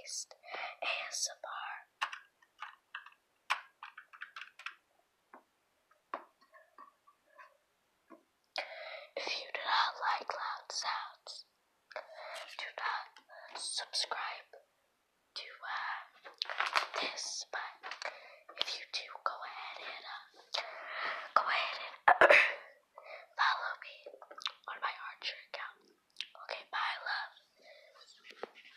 based ASMR. If you do not like loud sounds, do not subscribe to this, but